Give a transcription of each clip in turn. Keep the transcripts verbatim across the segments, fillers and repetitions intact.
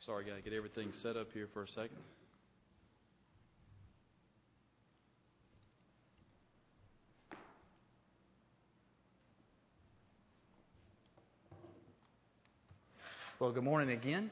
Sorry, got to get everything set up here for a second. Well, good morning again.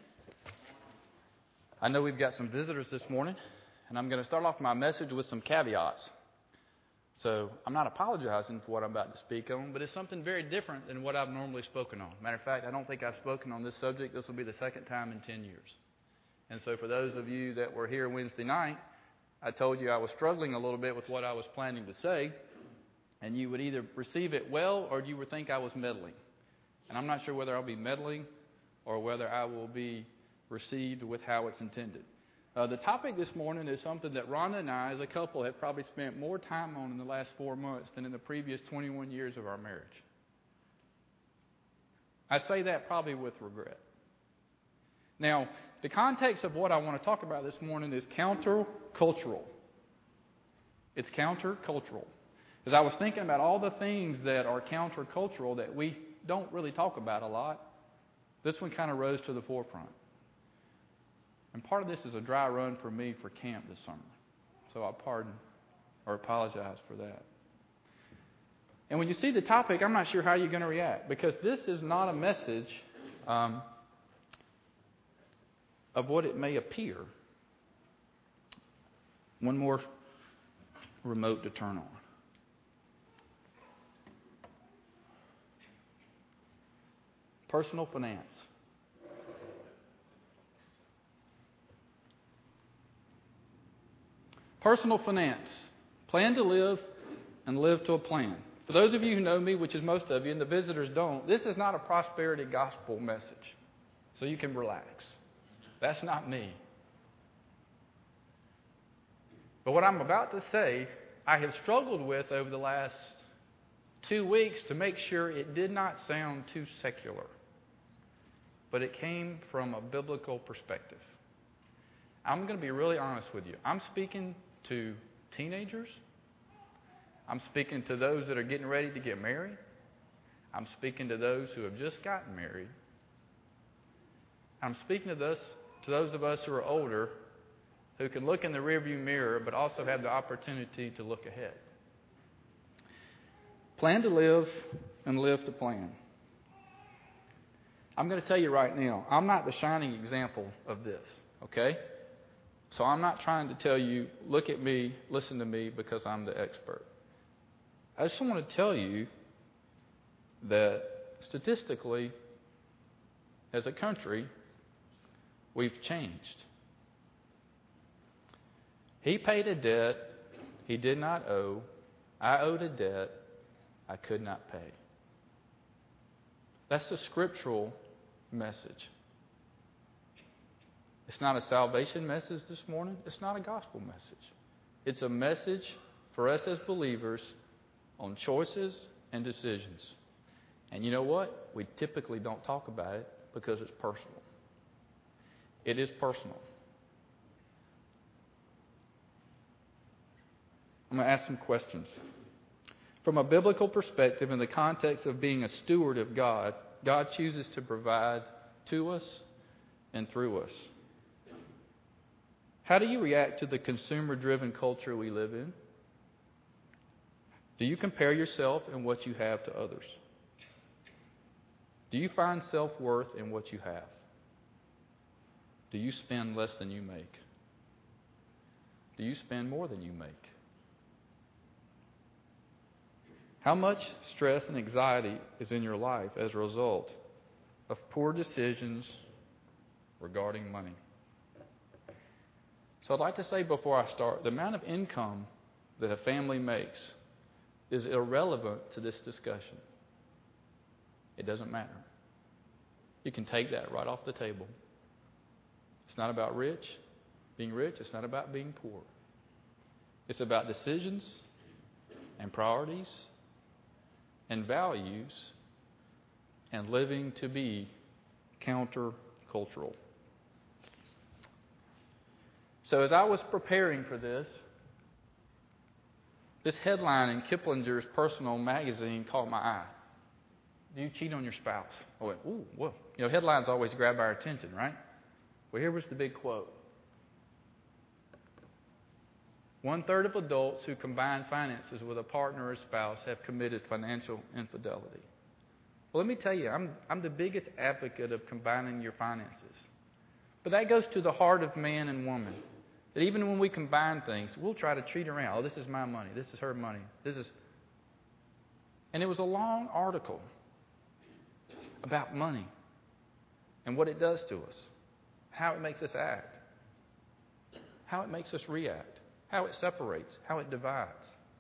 I know we've got some visitors this morning, and I'm going to start off my message with some caveats. So I'm not apologizing for what I'm about to speak on, but it's something very different than what I've normally spoken on. Matter of fact, I don't think I've spoken on this subject. This will be the second time in ten years. And so for those of you that were here Wednesday night, I told you I was struggling a little bit with what I was planning to say, and you would either receive it well or you would think I was meddling. And I'm not sure whether I'll be meddling or whether I will be received with how it's intended. Uh, the topic this morning is something that Rhonda and I, as a couple, have probably spent more time on in the last four months than in the previous twenty-one years of our marriage. I say that probably with regret. Now, the context of what I want to talk about this morning is countercultural. It's countercultural. As I was thinking about all the things that are countercultural that we don't really talk about a lot, this one kind of rose to the forefront. And part of this is a dry run for me for camp this summer. So I pardon or apologize for that. And when you see the topic, I'm not sure how you're going to react, because this is not a message um, of what it may appear. One more remote to turn on. Personal finance. Personal finance. Plan to live and live to a plan. For those of you who know me, which is most of you, and the visitors don't, this is not a prosperity gospel message. So you can relax. That's not me. But what I'm about to say, I have struggled with over the last two weeks to make sure it did not sound too secular. But it came from a biblical perspective. I'm going to be really honest with you. I'm speaking to teenagers. I'm speaking to those that are getting ready to get married. I'm speaking to those who have just gotten married. I'm speaking to those, to those of us who are older, who can look in the rearview mirror but also have the opportunity to look ahead. Plan to live and live to plan. I'm going to tell you right now, I'm not the shining example of this, okay? So I'm not trying to tell you, look at me, listen to me, because I'm the expert. I just want to tell you that statistically, as a country, we've changed. He paid a debt he did not owe. I owed a debt I could not pay. That's the scriptural message. It's not a salvation message this morning. It's not a gospel message. It's a message for us as believers on choices and decisions. And you know what? We typically don't talk about it because it's personal. It is personal. I'm going to ask some questions. From a biblical perspective, in the context of being a steward of God, God chooses to provide to us and through us. How do you react to the consumer-driven culture we live in? Do you compare yourself and what you have to others? Do you find self-worth in what you have? Do you spend less than you make? Do you spend more than you make? How much stress and anxiety is in your life as a result of poor decisions regarding money? So I'd like to say before I start, the amount of income that a family makes is irrelevant to this discussion. It doesn't matter. You can take that right off the table. It's not about rich, being rich. It's not about being poor. It's about decisions and priorities and values and living to be countercultural. So as I was preparing for this, this headline in Kiplinger's personal magazine caught my eye. Do you cheat on your spouse? I went, ooh, whoa. You know, headlines always grab our attention, right? Well, here was the big quote. One-third of adults who combine finances with a partner or spouse have committed financial infidelity. Well, let me tell you, I'm, I'm the biggest advocate of combining your finances. But that goes to the heart of man and woman. That even when we combine things, we'll try to treat around. Oh, this is my money. This is her money. This is... And it was a long article about money and what it does to us, how it makes us act, how it makes us react, how it separates, how it divides.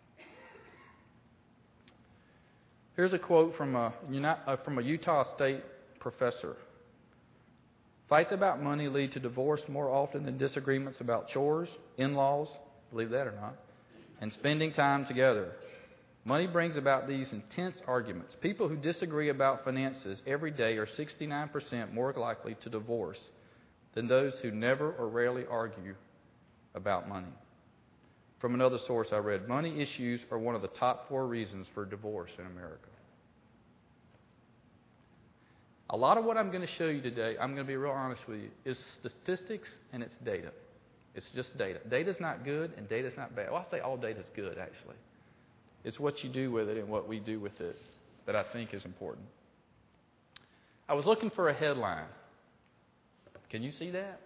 Here's a quote from a, from a Utah State professor. Fights about money lead to divorce more often than disagreements about chores, in-laws, believe that or not, and spending time together. Money brings about these intense arguments. People who disagree about finances every day are sixty-nine percent more likely to divorce than those who never or rarely argue about money. From another source I read, money issues are one of the top four reasons for divorce in America. A lot of what I'm going to show you today, I'm going to be real honest with you, is statistics and it's data. It's just data. Data's not good and data's not bad. Well, I say all data's good, actually. It's what you do with it and what we do with it that I think is important. I was looking for a headline. Can you see that?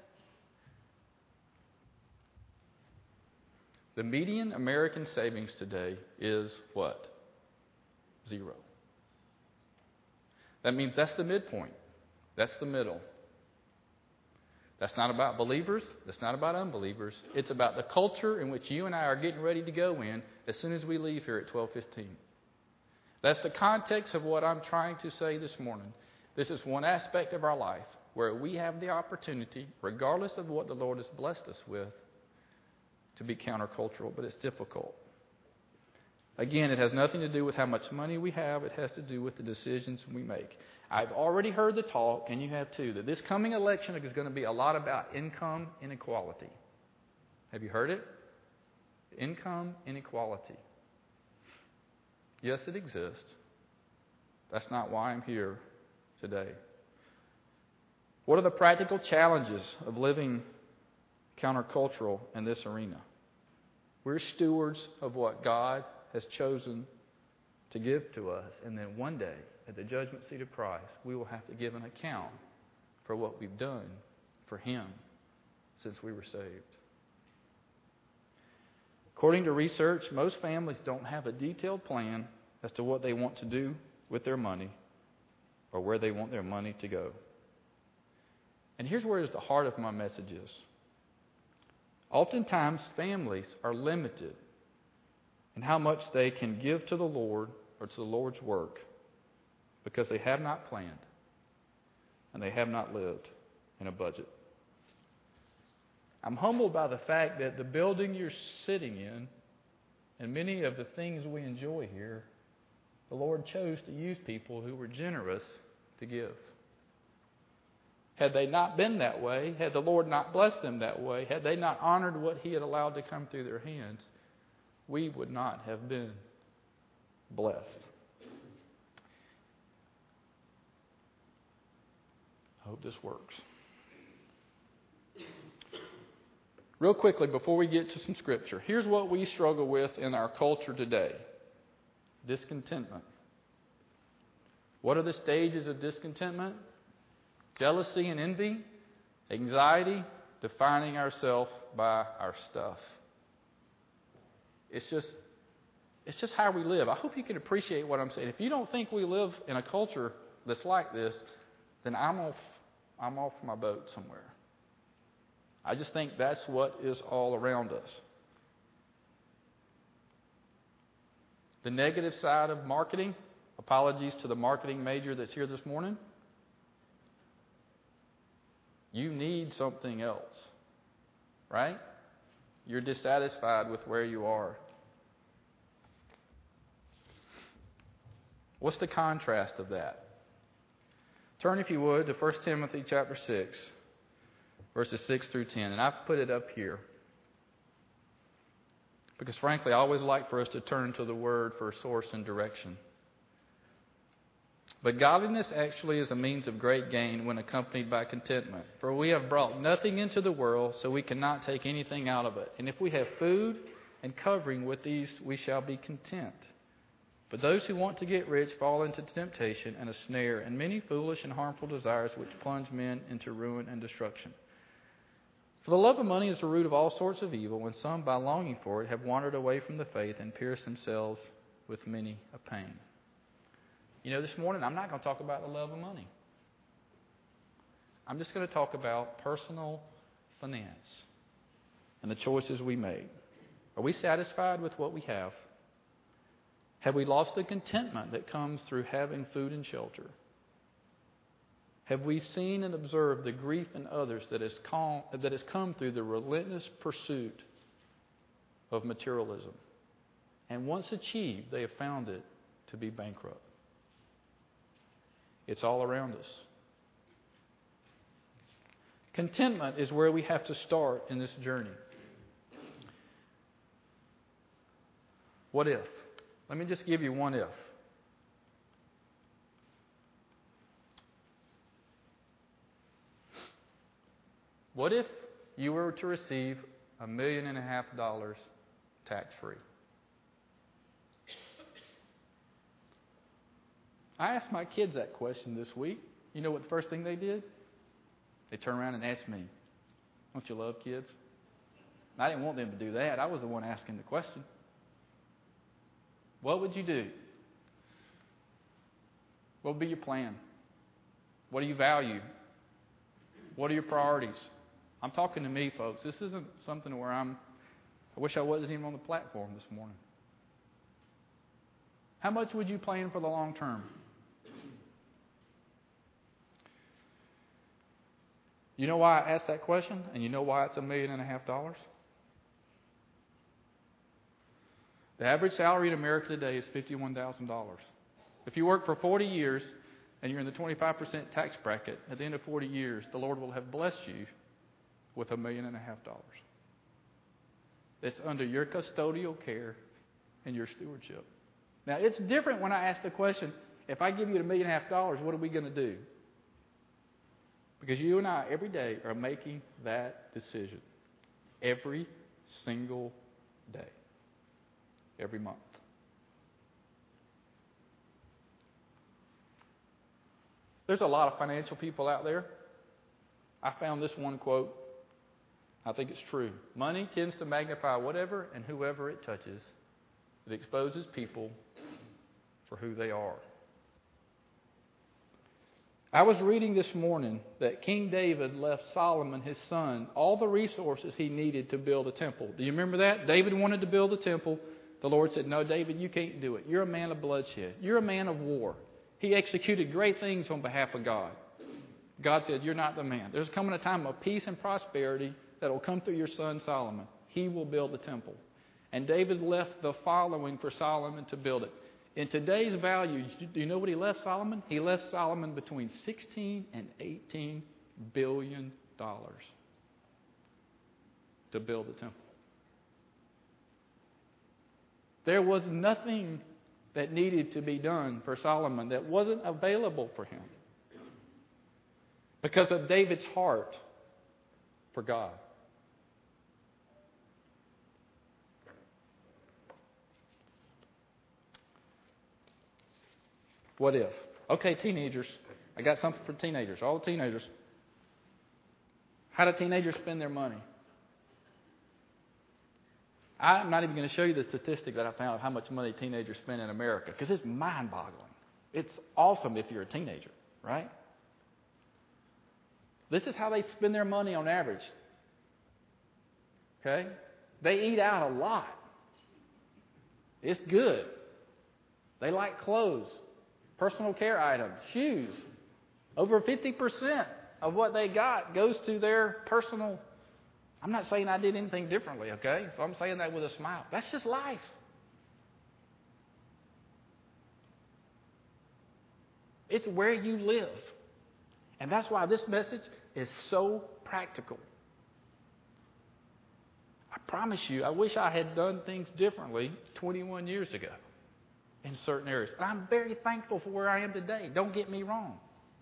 The median American savings today is what? Zero. That means that's the midpoint. That's the middle. That's not about believers. That's not about unbelievers. It's about the culture in which you and I are getting ready to go in as soon as we leave here at twelve fifteen. That's the context of what I'm trying to say this morning. This is one aspect of our life where we have the opportunity, regardless of what the Lord has blessed us with, to be countercultural, but it's difficult. Again, it has nothing to do with how much money we have. It has to do with the decisions we make. I've already heard the talk, and you have too, that this coming election is going to be a lot about income inequality. Have you heard it? Income inequality. Yes, it exists. That's not why I'm here today. What are the practical challenges of living countercultural in this arena? We're stewards of what God has chosen to give to us, and then one day, at the judgment seat of Christ, we will have to give an account for what we've done for Him since we were saved. According to research, most families don't have a detailed plan as to what they want to do with their money or where they want their money to go. And here's where the heart of my message is. Oftentimes, families are limited in how much they can give to the Lord or to the Lord's work because they have not planned and they have not lived in a budget. I'm humbled by the fact that the building you're sitting in and many of the things we enjoy here, the Lord chose to use people who were generous to give. Had they not been that way, had the Lord not blessed them that way, had they not honored what He had allowed to come through their hands, we would not have been blessed. I hope this works. Real quickly, before we get to some scripture, here's what we struggle with in our culture today. Discontentment. What are the stages of discontentment? Jealousy and envy, anxiety, defining ourselves by our stuff. It's just, it's just how we live. I hope you can appreciate what I'm saying. If you don't think we live in a culture that's like this, then I'm off, I'm off my boat somewhere. I just think that's what is all around us. The negative side of marketing, apologies to the marketing major that's here this morning. You need something else, right? You're dissatisfied with where you are. What's the contrast of that? Turn, if you would, to First Timothy chapter six, verses six through ten. And I've put it up here because, frankly, I always like for us to turn to the Word for source and direction. But godliness actually is a means of great gain when accompanied by contentment. For we have brought nothing into the world, so we cannot take anything out of it. And if we have food and covering, with these we shall be content. But those who want to get rich fall into temptation and a snare, and many foolish and harmful desires which plunge men into ruin and destruction. For the love of money is the root of all sorts of evil, and some, by longing for it, have wandered away from the faith and pierced themselves with many a pain. You know, this morning I'm not going to talk about the love of money. I'm just going to talk about personal finance and the choices we made. Are we satisfied with what we have? Have we lost the contentment that comes through having food and shelter? Have we seen and observed the grief in others that has come, that has come through the relentless pursuit of materialism? And once achieved, they have found it to be bankrupt. It's all around us. Contentment is where we have to start in this journey. What if? Let me just give you one if. What if you were to receive a million and a half dollars tax-free? I asked my kids that question this week. You know what the first thing they did? They turned around and asked me, "Don't you love kids?" I didn't want them to do that. I was the one asking the question. What would you do? What would be your plan? What do you value? What are your priorities? I'm talking to me, folks. This isn't something where I'm, I wish I wasn't even on the platform this morning. How much would you plan for the long term? You know why I asked that question? And you know why it's a million and a half dollars? The average salary in America today is fifty-one thousand dollars. If you work for forty years and you're in the twenty-five percent tax bracket, at the end of forty years, the Lord will have blessed you with a million and a half dollars. It's under your custodial care and your stewardship. Now, it's different when I ask the question, if I give you a million and a half dollars, what are we going to do? Because you and I, every day, are making that decision. Every single day. Every month. There's a lot of financial people out there. I found this one quote. I think it's true. Money tends to magnify whatever and whoever it touches. It exposes people for who they are. I was reading this morning that King David left Solomon, his son, all the resources he needed to build a temple. Do you remember that? David wanted to build a temple. The Lord said, "No, David, you can't do it. You're a man of bloodshed. You're a man of war." He executed great things on behalf of God. God said, "You're not the man. There's coming a time of peace and prosperity that will come through your son Solomon. He will build the temple." And David left the following for Solomon to build it. In today's value, do you know what he left Solomon? He left Solomon between sixteen and eighteen billion dollars to build the temple. There was nothing that needed to be done for Solomon that wasn't available for him because of David's heart for God. What if? Okay, teenagers. I got something for teenagers. All the teenagers. How do teenagers spend their money? I'm not even going to show you the statistic that I found of how much money teenagers spend in America because it's mind-boggling. It's awesome if you're a teenager, right? This is how they spend their money on average. Okay? They eat out a lot. It's good. They like clothes, personal care items, shoes. Over fifty percent of what they got goes to their personal. I'm not saying I did anything differently, okay? So I'm saying that with a smile. That's just life. It's where you live. And that's why this message is so practical. I promise you, I wish I had done things differently twenty-one years ago. in certain areas. And I'm very thankful for where I am today. Don't get me wrong.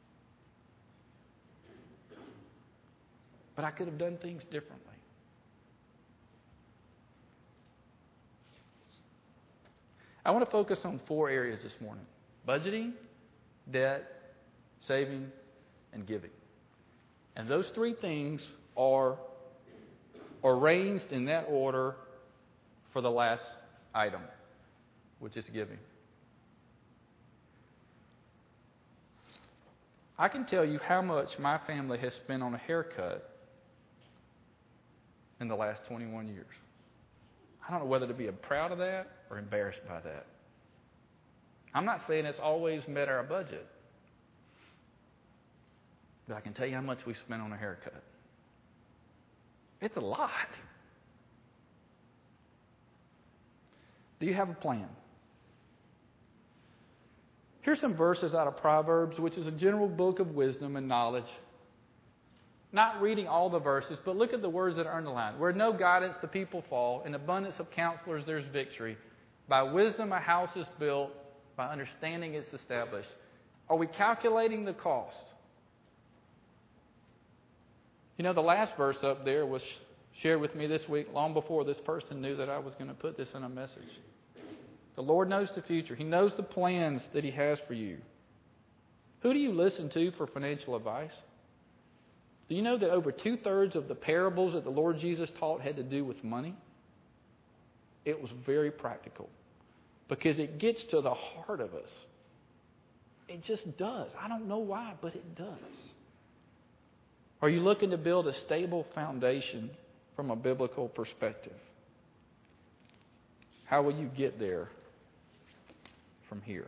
But I could have done things differently. I want to focus on four areas this morning: budgeting, debt, saving, and giving. And those three things are arranged in that order for the last item, which is giving. I can tell you how much my family has spent on a haircut in the last twenty-one years. I don't know whether to be proud of that or embarrassed by that. I'm not saying it's always met our budget, but I can tell you how much we spent on a haircut. It's a lot. Do you have a plan? Here's some verses out of Proverbs, which is a general book of wisdom and knowledge. Not reading all the verses, but look at the words that are underlined. Where no guidance, the people fall. In abundance of counselors, there's victory. By wisdom, a house is built. By understanding, it's established. Are we calculating the cost? You know, the last verse up there was shared with me this week, long before this person knew that I was going to put this in a message. The Lord knows the future. He knows the plans that He has for you. Who do you listen to for financial advice? Do you know that over two-thirds of the parables that the Lord Jesus taught had to do with money? It was very practical because it gets to the heart of us. It just does. I don't know why, but it does. Are you looking to build a stable foundation from a biblical perspective? How will you get there from here?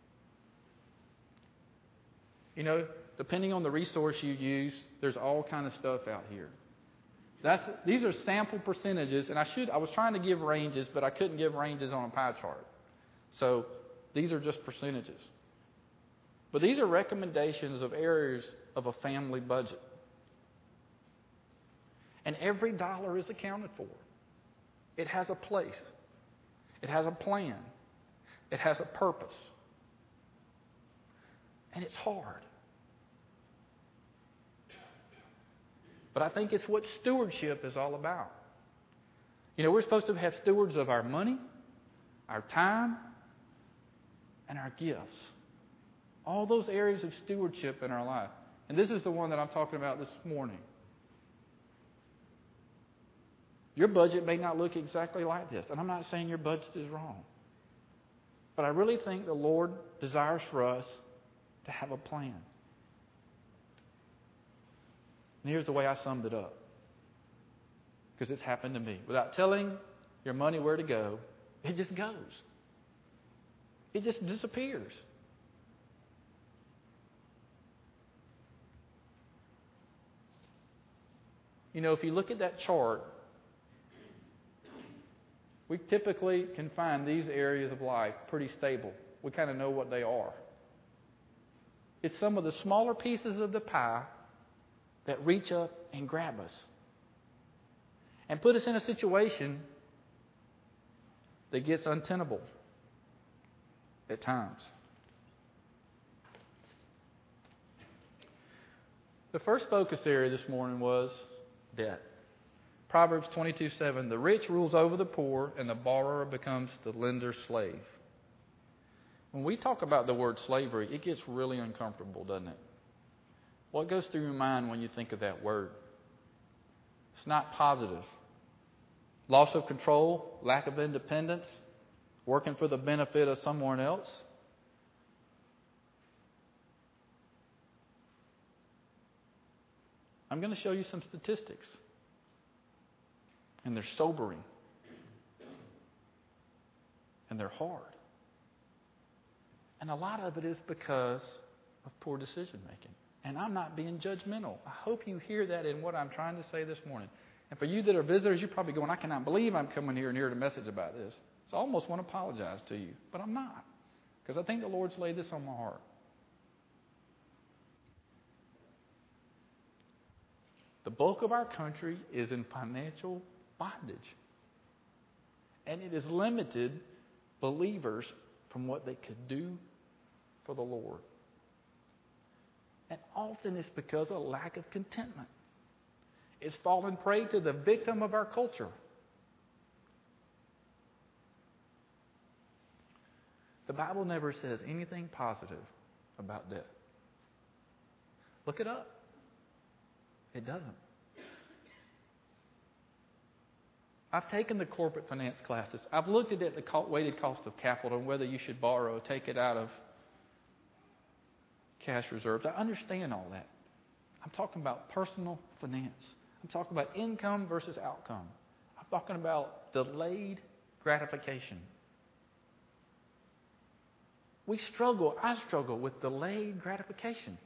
You know, depending on the resource you use, there's all kind of stuff out here. That's these are sample percentages, and I should I was trying to give ranges, but I couldn't give ranges on a pie chart. So these are just percentages. But these are recommendations of areas of a family budget. And every dollar is accounted for. It has a place. It has a plan. It has a purpose. And it's hard. But I think it's what stewardship is all about. You know, we're supposed to have stewards of our money, our time, and our gifts. All those areas of stewardship in our life. And this is the one that I'm talking about this morning. Your budget may not look exactly like this. And I'm not saying your budget is wrong. But I really think the Lord desires for us to have a plan. And here's the way I summed it up. Because it's happened to me. Without telling your money where to go, it just goes. It just disappears. You know, if you look at that chart, we typically can find these areas of life pretty stable. We kind of know what they are. It's some of the smaller pieces of the pie that reach up and grab us and put us in a situation that gets untenable at times. The first focus area this morning was debt. Proverbs twenty-two seven, the rich rules over the poor, and the borrower becomes the lender's slave. When we talk about the word slavery, it gets really uncomfortable, doesn't it? What goes through your mind when you think of that word? It's not positive. Loss of control, lack of independence, working for the benefit of someone else. I'm going to show you some statistics. And they're sobering. And they're hard. And a lot of it is because of poor decision making. And I'm not being judgmental. I hope you hear that in what I'm trying to say this morning. And for you that are visitors, you're probably going, I cannot believe I'm coming here and hearing a message about this. So I almost want to apologize to you. But I'm not. Because I think the Lord's laid this on my heart. The bulk of our country is in financial bondage. And it has limited believers from what they could do for the Lord. And often it's because of lack of contentment. It's fallen prey to the victim of our culture. The Bible never says anything positive about debt. Look it up. It doesn't. I've taken the corporate finance classes. I've looked at it, the weighted cost of capital and whether you should borrow, take it out of cash reserves. I understand all that. I'm talking about personal finance. I'm talking about income versus outcome. I'm talking about delayed gratification. We struggle, I struggle with delayed gratification.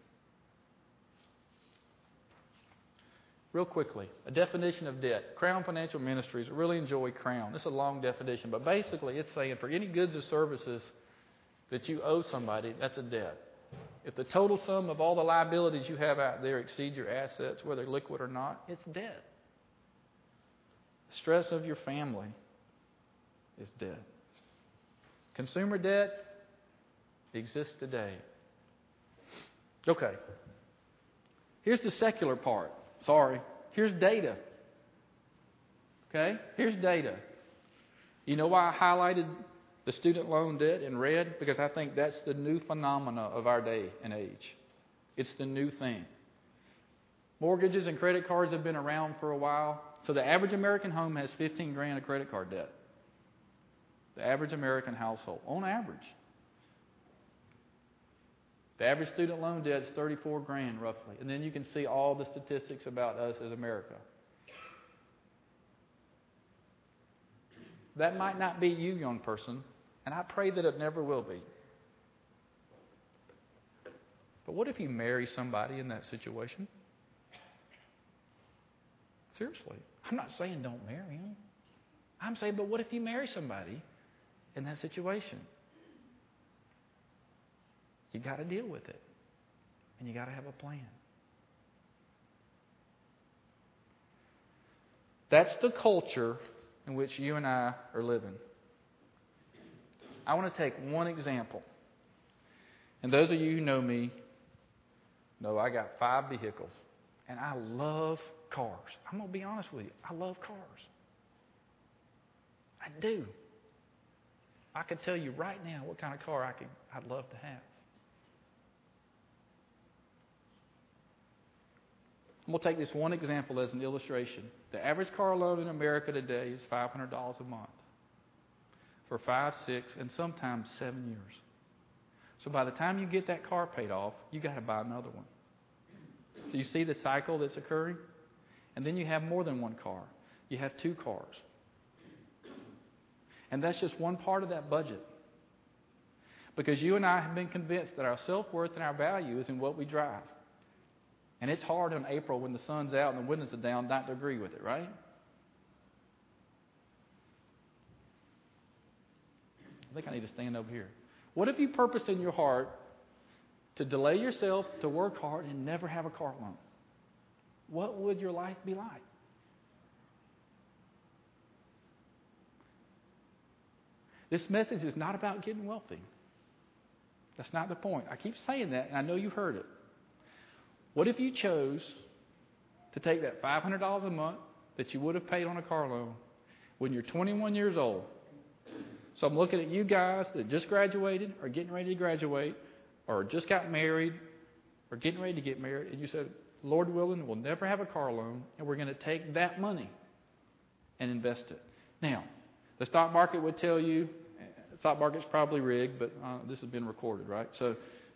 Real quickly, a definition of debt. Crown Financial Ministries, I really enjoy Crown. This is a long definition, but basically it's saying for any goods or services that you owe somebody, that's a debt. If the total sum of all the liabilities you have out there exceed your assets, whether liquid or not, it's debt. The stress of your family is debt. Consumer debt exists today. Okay. Here's the secular part. Sorry. Here's data. Okay? Here's data. You know why I highlighted the student loan debt in red? Because I think that's the new phenomena of our day and age. It's the new thing. Mortgages and credit cards have been around for a while. So the average American home has fifteen grand of credit card debt. The average American household, on average. The average student loan debt is thirty-four grand roughly. And then you can see all the statistics about us as America. That might not be you, young person, and I pray that it never will be. But what if you marry somebody in that situation? Seriously. I'm not saying don't marry him. I'm saying, but what if you marry somebody in that situation? You got to deal with it. And you got to have a plan. That's the culture in which you and I are living. I want to take one example. And those of you who know me know I got five vehicles. And I love cars. I'm going to be honest with you. I love cars. I do. I could tell you right now what kind of car I could, I'd love to have. We'll take this one example as an illustration. The average car loan in America today is five hundred dollars a month for five, six, and sometimes seven years. So by the time you get that car paid off, you got to buy another one. So you see the cycle that's occurring? And then you have more than one car. You have two cars. And that's just one part of that budget. Because you and I have been convinced that our self-worth and our value is in what we drive. And it's hard in April when the sun's out and the windows are down not to agree with it, right? I think I need to stand over here. What if you purpose in your heart to delay yourself, to work hard, and never have a car loan? What would your life be like? This message is not about getting wealthy. That's not the point. I keep saying that, and I know you've heard it. What if you chose to take that five hundred dollars a month that you would have paid on a car loan when you're twenty-one years old? So I'm looking at you guys that just graduated or getting ready to graduate or just got married or getting ready to get married, and you said, Lord willing, we'll never have a car loan, and we're going to take that money and invest it. Now, the stock market would tell you, the stock market's probably rigged, but uh, this has been recorded, right? So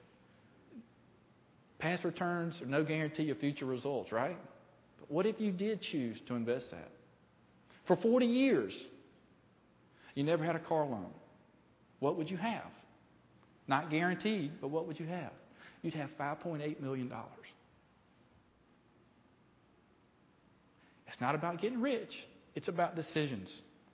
past returns are no guarantee of future results, right? But what if you did choose to invest that? For forty years, you never had a car loan. What would you have? Not guaranteed, but what would you have? You'd have five point eight million dollars. It's not about getting rich. It's about decisions.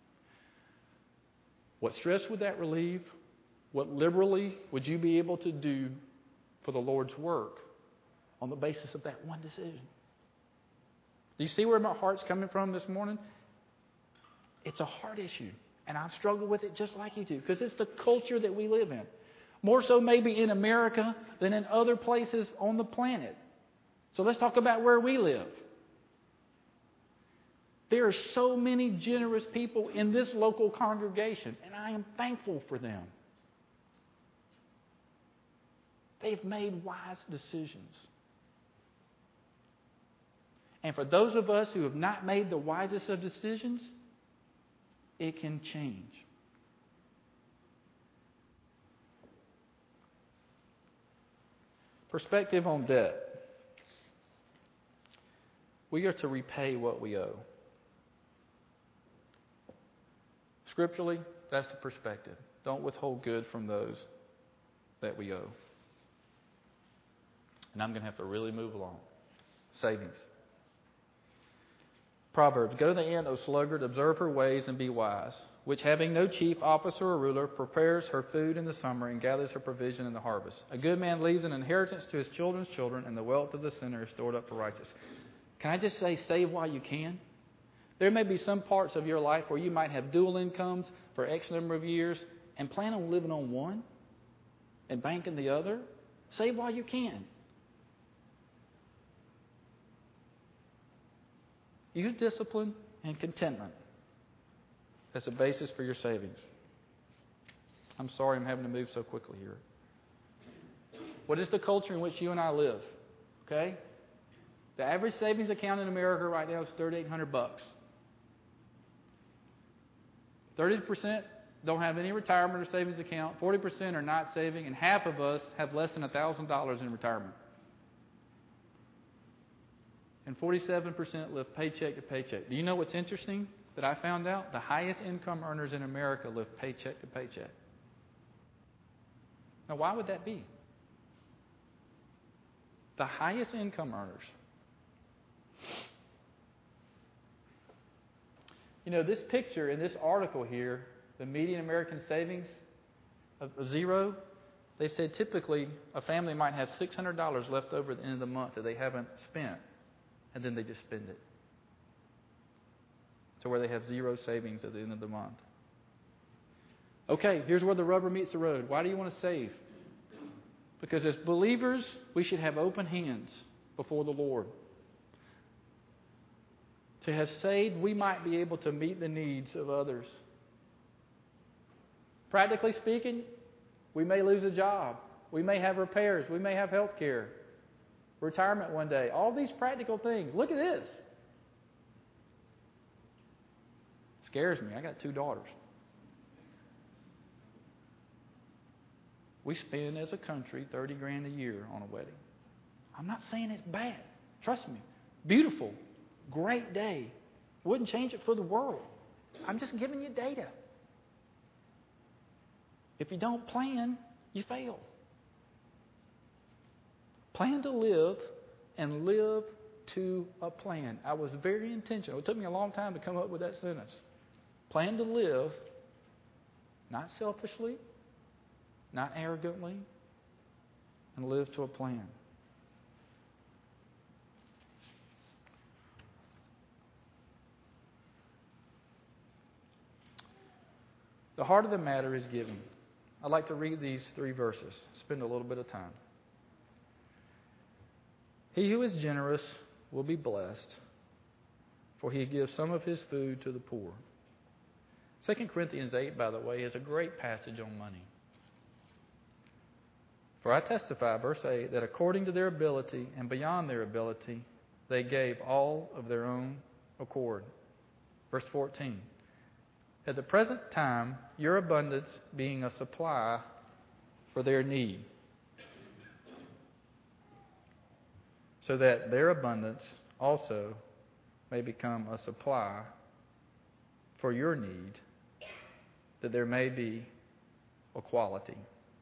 What stress would that relieve? What liberally would you be able to do for the Lord's work on the basis of that one decision? Do you see where my heart's coming from this morning? It's a heart issue. And I've struggled with it just like you do, because it's the culture that we live in. More so maybe in America than in other places on the planet. So let's talk about where we live. There are so many generous people in this local congregation, and I am thankful for them. They've made wise decisions. And for those of us who have not made the wisest of decisions, it can change. Perspective on debt. We are to repay what we owe. Scripturally, that's the perspective. Don't withhold good from those that we owe. And I'm going to have to really move along. Savings. Proverbs, go to the ant, O sluggard, observe her ways and be wise, which having no chief officer or ruler, prepares her food in the summer and gathers her provision in the harvest. A good man leaves an inheritance to his children's children, and the wealth of the sinner is stored up for righteous. Can I just say, save while you can? There may be some parts of your life where you might have dual incomes for X number of years and plan on living on one and banking the other. Save while you can. Use discipline and contentment as a basis for your savings. I'm sorry I'm having to move so quickly here. What is the culture in which you and I live? Okay? The average savings account in America right now is thirty-eight hundred bucks. thirty percent don't have any retirement or savings account. forty percent are not saving, and half of us have less than one thousand dollars in retirement. And forty-seven percent live paycheck to paycheck. Do you know what's interesting that I found out? The highest income earners in America live paycheck to paycheck. Now, why would that be? The highest income earners. You know, this picture in this article here, the median American savings of zero, they said typically a family might have six hundred dollars left over at the end of the month that they haven't spent. And then they just spend it. So where they have zero savings at the end of the month. Okay, here's where the rubber meets the road. Why do you want to save? Because as believers, we should have open hands before the Lord. To have saved, we might be able to meet the needs of others. Practically speaking, we may lose a job. We may have repairs. We may have health care. Retirement one day. All these practical things. Look at this. It scares me. I got two daughters. We spend as a country thirty grand a year on a wedding. I'm not saying it's bad. Trust me. Beautiful. Great day. Wouldn't change it for the world. I'm just giving you data. If you don't plan, you fail. Plan to live and live to a plan. I was very intentional. It took me a long time to come up with that sentence. Plan to live, not selfishly, not arrogantly, and live to a plan. The heart of the matter is giving. I'd like to read these three verses, spend a little bit of time. He who is generous will be blessed, for he gives some of his food to the poor. Second Corinthians eight, by the way, is a great passage on money. For I testify, verse eight, that according to their ability and beyond their ability, they gave all of their own accord. Verse fourteen, at the present time, your abundance being a supply for their need, so that their abundance also may become a supply for your need, that there may be equality.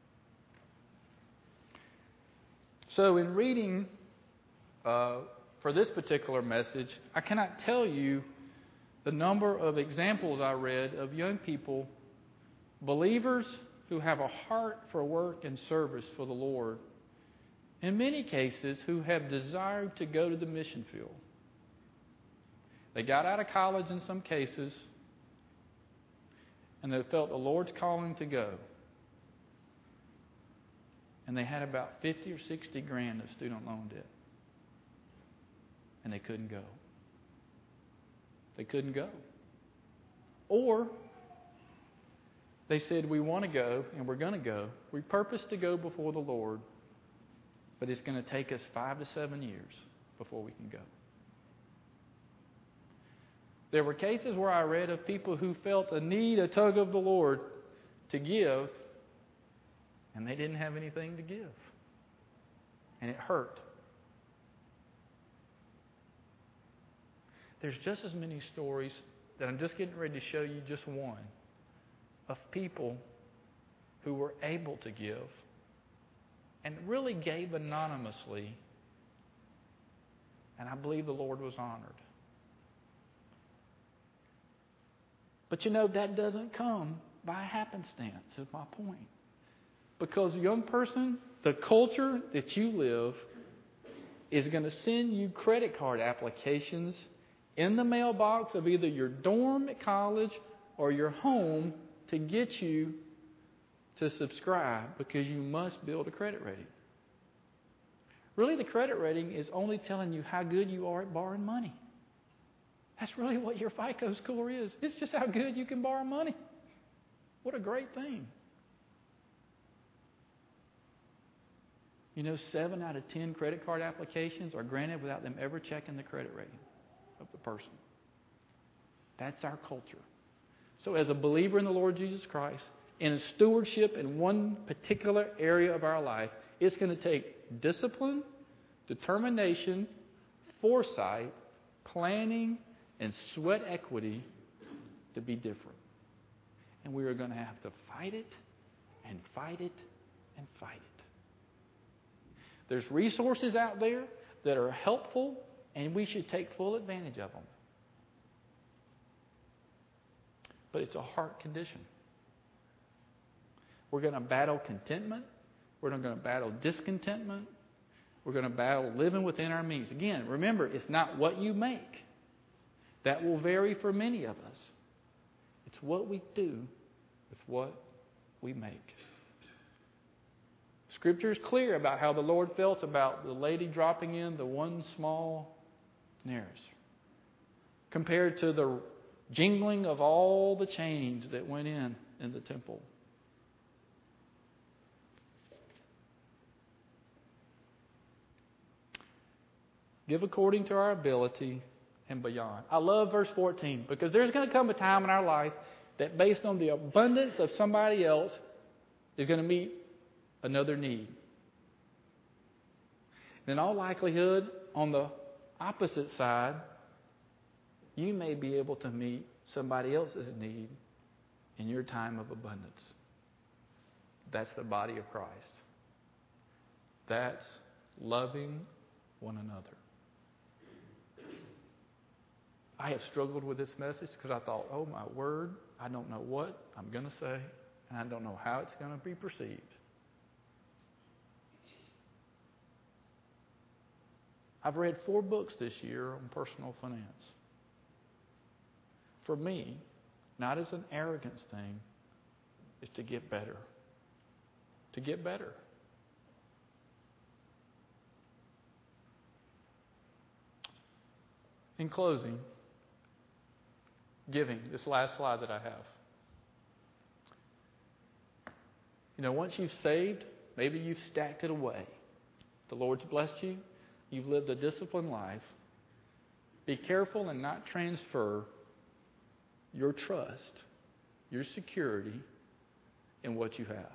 So in reading uh, for this particular message, I cannot tell you the number of examples I read of young people, believers who have a heart for work and service for the Lord, in many cases who have desired to go to the mission field. They got out of college in some cases, and they felt the Lord's calling to go. And they had about fifty or sixty grand of student loan debt. And they couldn't go. They couldn't go. Or they said, we want to go and we're going to go. We purpose to go before the Lord, but it's going to take us five to seven years before we can go. There were cases where I read of people who felt a need, a tug of the Lord to give, and they didn't have anything to give. And it hurt. There's just as many stories that I'm just getting ready to show you just one of people who were able to give and really gave anonymously, and I believe the Lord was honored. But you know, that doesn't come by happenstance, is my point. Because, young person, the culture that you live is going to send you credit card applications in the mailbox of either your dorm at college or your home to get you to subscribe, because you must build a credit rating. Really, the credit rating is only telling you how good you are at borrowing money. That's really what your FICO score is. It's just how good you can borrow money. What a great thing. You know, seven out of ten credit card applications are granted without them ever checking the credit rating of the person. That's our culture. So as a believer in the Lord Jesus Christ, in a stewardship in one particular area of our life, it's going to take discipline, determination, foresight, planning, and sweat equity to be different. And we are going to have to fight it and fight it and fight it. There's resources out there that are helpful, and we should take full advantage of them. But it's a heart condition. We're going to battle contentment. We're going to battle discontentment. We're going to battle living within our means. Again, remember, it's not what you make. That will vary for many of us. It's what we do with what we make. Scripture is clear about how the Lord felt about the lady dropping in the one small denarius compared to the jingling of all the change that went in in the temple. Give according to our ability and beyond. I love verse fourteen, because there's going to come a time in our life that, based on the abundance of somebody else, is going to meet another need. And in all likelihood, on the opposite side, you may be able to meet somebody else's need in your time of abundance. That's the body of Christ. That's loving one another. I have struggled with this message because I thought, oh my word, I don't know what I'm going to say, and I don't know how it's going to be perceived. I've read four books this year on personal finance. For me, not as an arrogance thing, is to get better. To get better. In closing, giving, this last slide that I have. You know, once you've saved, maybe you've stacked it away. The Lord's blessed you. You've lived a disciplined life. Be careful and not transfer your trust, your security in what you have.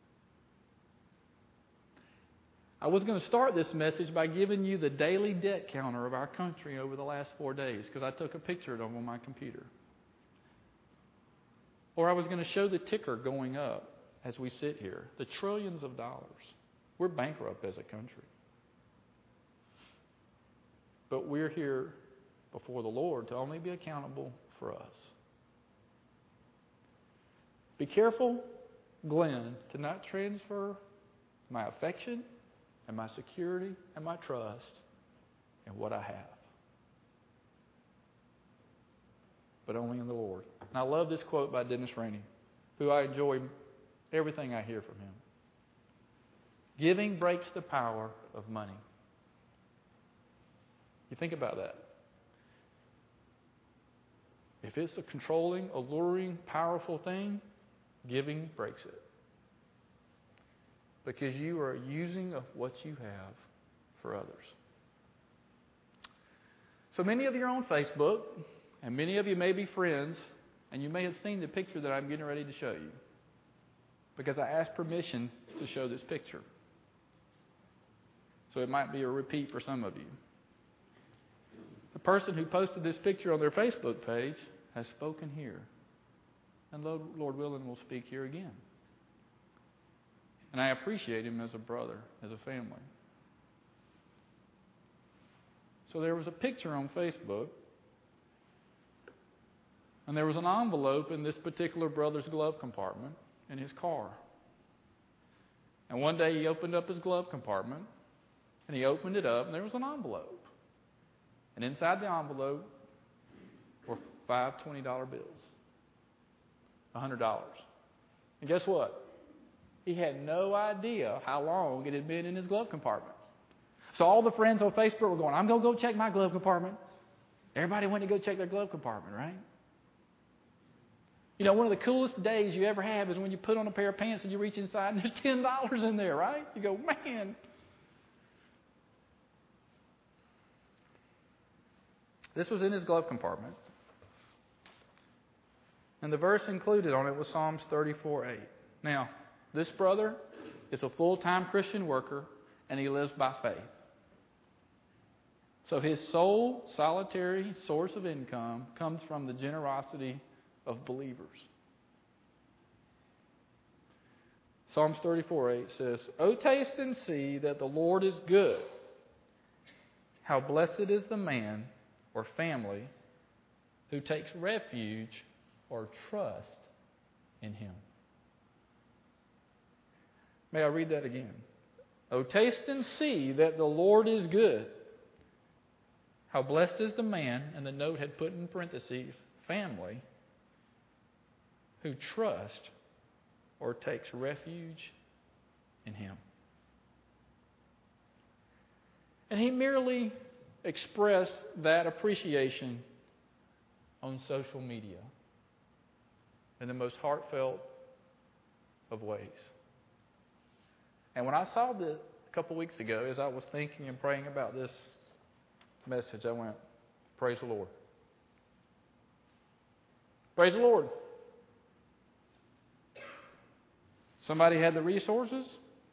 I was going to start this message by giving you the daily debt counter of our country over the last four days, because I took a picture of it on my computer. Or I was going to show the ticker going up as we sit here, the trillions of dollars. We're bankrupt as a country. But we're here before the Lord to only be accountable for us. Be careful, Glenn, to not transfer my affection and my security and my trust in what I have, but only in the Lord. And I love this quote by Dennis Rainey. who I enjoy everything I hear from him. Giving breaks the power of money. You think about that. If it's a controlling, alluring, powerful thing, giving breaks it. Because you are using of what you have for others. So many of you are on Facebook, and many of you may be friends, and you may have seen the picture that I'm getting ready to show you. Because I asked permission to show this picture. So it might be a repeat for some of you. The person who posted this picture on their Facebook page has spoken here. And Lord, Lord willing, will speak here again. And I appreciate him as a brother, as a family. So there was a picture on Facebook. And there was an envelope in this particular brother's glove compartment in his car. And one day he opened up his glove compartment. And he opened it up, and there was an envelope. And inside the envelope were five twenty dollar bills. one hundred dollars. And guess what? He had no idea how long it had been in his glove compartment. So all the friends on Facebook were going, I'm going to go check my glove compartment. Everybody went to go check their glove compartment, right? You know, one of the coolest days you ever have is when you put on a pair of pants and you reach inside and there's ten dollars in there, right? You go, man. This was in his glove compartment. And the verse included on it was Psalms thirty-four eight. Now, this brother is a full-time Christian worker, and he lives by faith. So his sole, solitary source of income comes from the generosity of believers. Psalms thirty-four eight says, O taste and see that the Lord is good. How blessed is the man or family who takes refuge or trust in him. May I read that again? Oh, taste and see that the Lord is good. How blessed is the man, and the note had put in parentheses, family, who trust or takes refuge in him. And he merely expressed that appreciation on social media in the most heartfelt of ways. And when I saw this a couple weeks ago, as I was thinking and praying about this message, I went, praise the Lord. Praise the Lord. Somebody had the resources.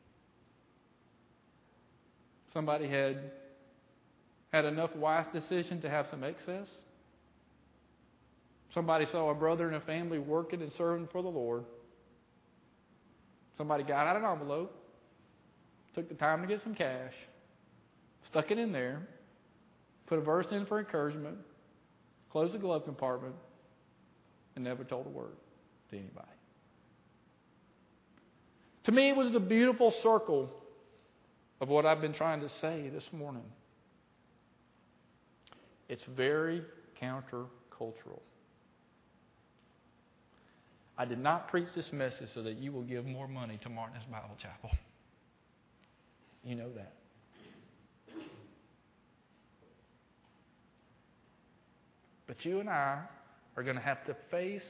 Somebody had had enough wise decision to have some excess. Somebody saw a brother and a family working and serving for the Lord. Somebody got out an envelope, took the time to get some cash, stuck it in there, put a verse in for encouragement, closed the glove compartment, and never told a word to anybody. To me, it was the beautiful circle of what I've been trying to say this morning. It's very countercultural. I did not preach this message so that you will give more money to Martinez Bible Chapel. You know that. But you and I are going to have to face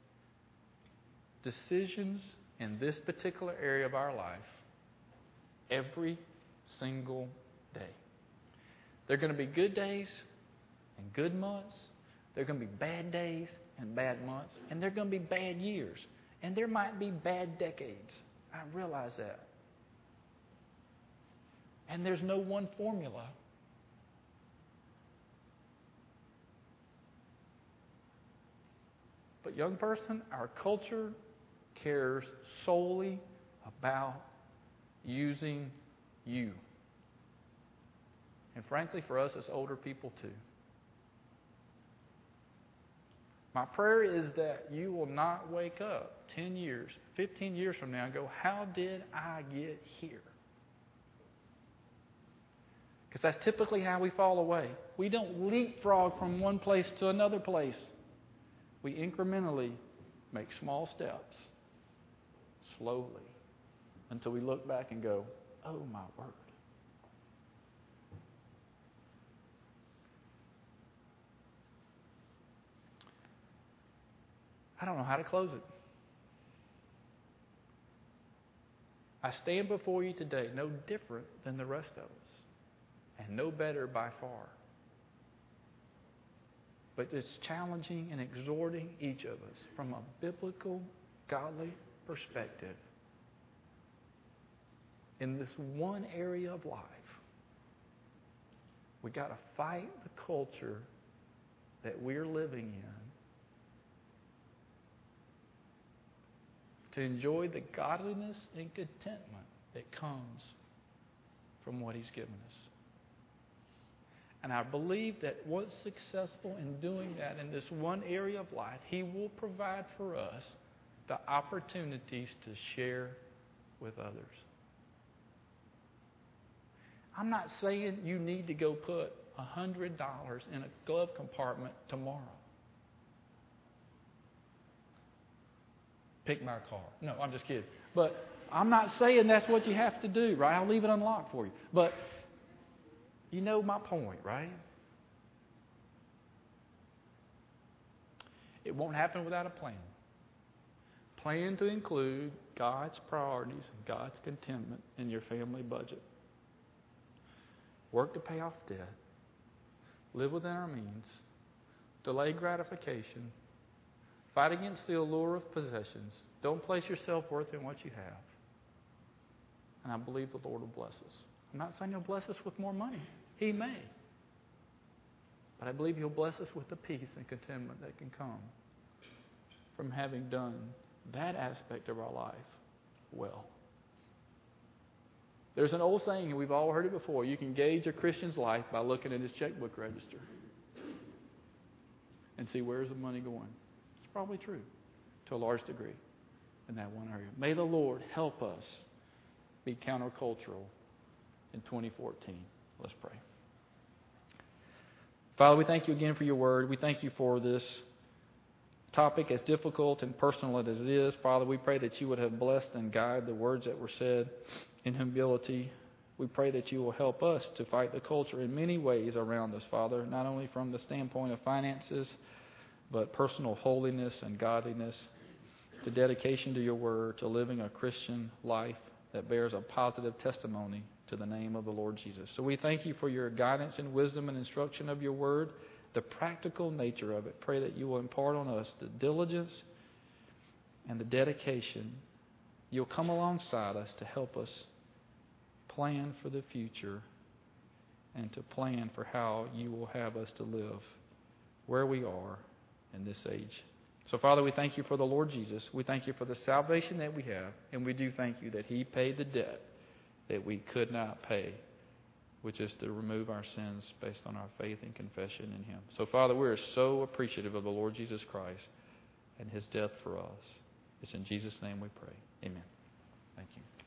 decisions in this particular area of our life every single day. There are going to be good days and good months. There are going to be bad days and bad months. And there are going to be bad years. And there might be bad decades. I realize that. And there's no one formula. But young person, our culture cares solely about using you. And frankly, for us as older people too. My prayer is that you will not wake up ten years, fifteen years from now and go, how did I get here? Because that's typically how we fall away. We don't leapfrog from one place to another place. We incrementally make small steps slowly until we look back and go, oh my word. I don't know how to close it. I stand before you today no different than the rest of us, and no better by far. But it's challenging and exhorting each of us from a biblical, godly perspective in this one area of life. We got to fight the culture that we're living in to enjoy the godliness and contentment that comes from what He's given us. And I believe that once successful in doing that in this one area of life, He will provide for us the opportunities to share with others. I'm not saying you need to go put one hundred dollars in a glove compartment tomorrow. Pick my car. No, I'm just kidding. But I'm not saying that's what you have to do, right? I'll leave it unlocked for you. But you know my point, right? It won't happen without a plan. Plan to include God's priorities and God's contentment in your family budget. Work to pay off debt. Live within our means. Delay gratification. Fight against the allure of possessions. Don't place your self-worth in what you have. And I believe the Lord will bless us. I'm not saying He'll bless us with more money. He may. But I believe He'll bless us with the peace and contentment that can come from having done that aspect of our life well. There's an old saying, and we've all heard it before, you can gauge a Christian's life by looking at his checkbook register and see where's the money going. It's probably true to a large degree in that one area. May the Lord help us be countercultural in twenty fourteen. Let's pray. Father, we thank you again for your word. We thank you for this topic, as difficult and personal as it is. Father, we pray that you would have blessed and guided the words that were said in humility. We pray that you will help us to fight the culture in many ways around us, Father, not only from the standpoint of finances, but personal holiness and godliness, to dedication to your word, to living a Christian life that bears a positive testimony to the name of the Lord Jesus. So we thank you for your guidance and wisdom and instruction of your word, the practical nature of it. Pray that you will impart on us the diligence and the dedication. You'll come alongside us to help us plan for the future and to plan for how you will have us to live where we are in this age. So, Father, we thank you for the Lord Jesus. We thank you for the salvation that we have. And we do thank you that He paid the debt that we could not pay, which is to remove our sins based on our faith and confession in Him. So, Father, we are so appreciative of the Lord Jesus Christ and His death for us. It's in Jesus' name we pray. Amen. Thank you.